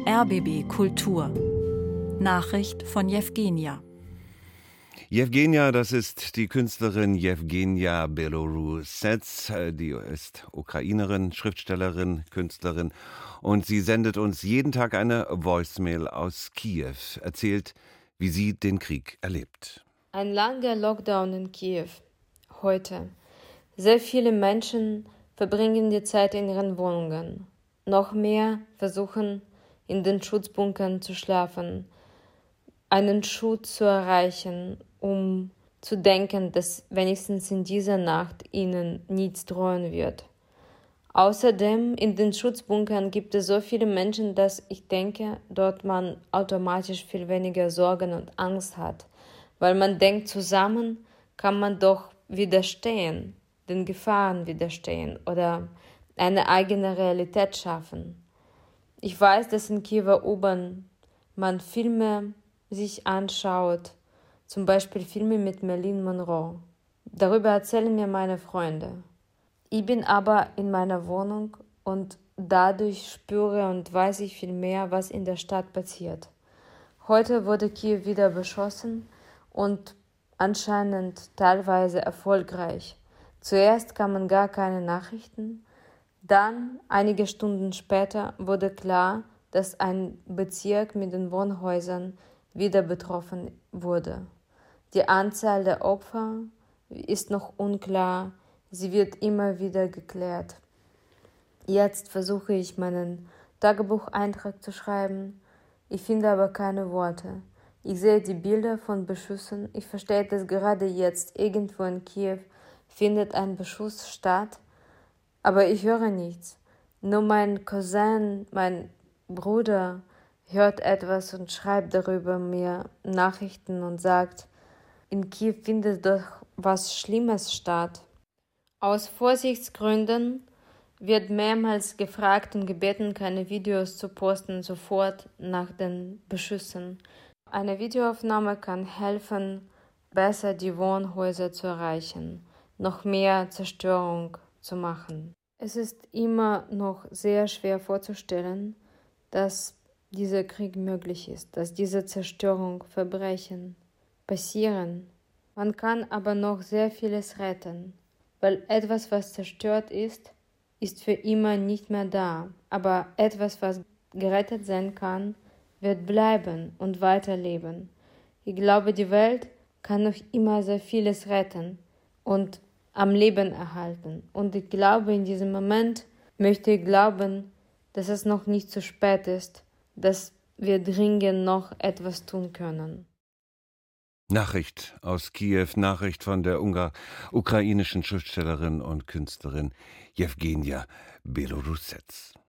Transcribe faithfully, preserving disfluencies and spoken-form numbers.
R B B Kultur. Nachricht von Jewgenia. Jewgenia, das ist die Künstlerin Jewgenia Belorusets, die ist Ukrainerin, Schriftstellerin, Künstlerin und sie sendet uns jeden Tag eine Voicemail aus Kiew, erzählt, wie sie den Krieg erlebt. Ein langer Lockdown in Kiew. Heute. Sehr viele Menschen verbringen die Zeit in ihren Wohnungen. Noch mehr versuchen, in den Schutzbunkern zu schlafen, einen Schutz zu erreichen, um zu denken, dass wenigstens in dieser Nacht ihnen nichts drohen wird. Außerdem, in den Schutzbunkern gibt es so viele Menschen, dass ich denke, dort man automatisch viel weniger Sorgen und Angst hat, weil man denkt, zusammen kann man doch widerstehen, den Gefahren widerstehen oder eine eigene Realität schaffen. Ich weiß, dass in Kiewer U-Bahn man Filme sich anschaut, zum Beispiel Filme mit Marilyn Monroe. Darüber erzählen mir meine Freunde. Ich bin aber in meiner Wohnung und dadurch spüre und weiß ich viel mehr, was in der Stadt passiert. Heute wurde Kiew wieder beschossen und anscheinend teilweise erfolgreich. Zuerst kamen gar keine Nachrichten, dann, einige Stunden später, wurde klar, dass ein Bezirk mit den Wohnhäusern wieder betroffen wurde. Die Anzahl der Opfer ist noch unklar, sie wird immer wieder geklärt. Jetzt versuche ich, meinen Tagebucheintrag zu schreiben, ich finde aber keine Worte. Ich sehe die Bilder von Beschüssen, ich verstehe, dass gerade jetzt irgendwo in Kiew findet ein Beschuss statt, aber ich höre nichts. Nur mein Cousin, mein Bruder, hört etwas und schreibt darüber mir Nachrichten und sagt, in Kiew findet doch was Schlimmes statt. Aus Vorsichtsgründen wird mehrmals gefragt und gebeten, keine Videos zu posten, sofort nach den Beschüssen. Eine Videoaufnahme kann helfen, besser die Wohnhäuser zu erreichen, noch mehr Zerstörung zu machen. Es ist immer noch sehr schwer vorzustellen, dass dieser Krieg möglich ist, dass diese Zerstörung, Verbrechen passieren. Man kann aber noch sehr vieles retten, weil etwas, was zerstört ist, ist für immer nicht mehr da. Aber etwas, was gerettet sein kann, wird bleiben und weiterleben. Ich glaube, die Welt kann noch immer sehr vieles retten und am Leben erhalten. Und ich glaube, in diesem Moment möchte ich glauben, dass es noch nicht zu spät ist, dass wir dringend noch etwas tun können. Nachricht aus Kiew, Nachricht von der Ungar ukrainischen Schriftstellerin und Künstlerin Jewgenia Belorusets.